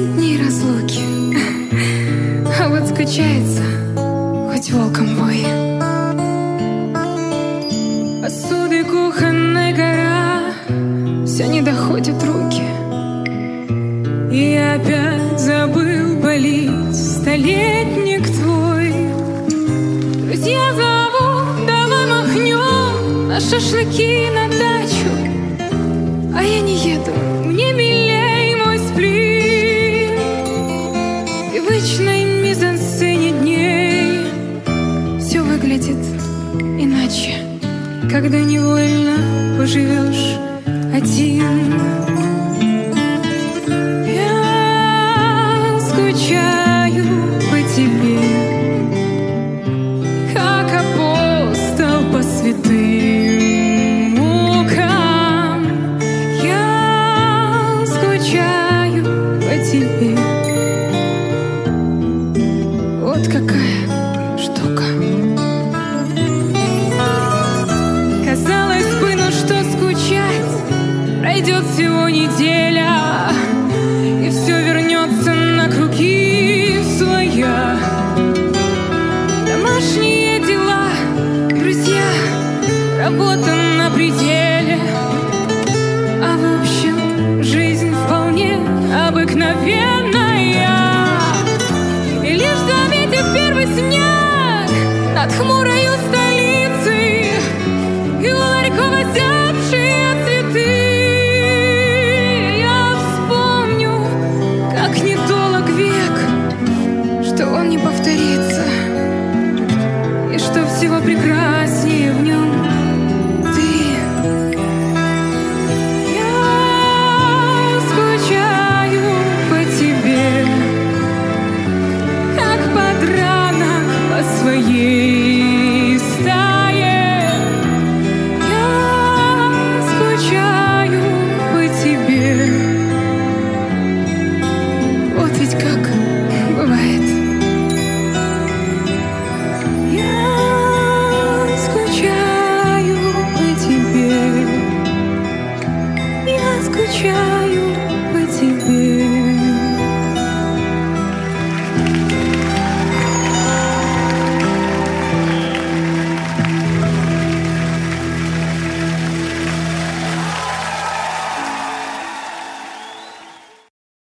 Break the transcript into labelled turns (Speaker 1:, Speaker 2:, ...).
Speaker 1: дней разлуки, а вот скучается хоть волком вой. Посуды кухонной гора, все не доходят руки, и опять забыл болеть столетник твой. Друзья зовут, давай махнем на шашлыки на дачу, а я не еду, мне милей мой сплин. В привычной мизансцене дней все выглядит иначе, когда невольно поживешь один. Я скучаю по тебе, как апостол по святым мукам. Я скучаю по тебе.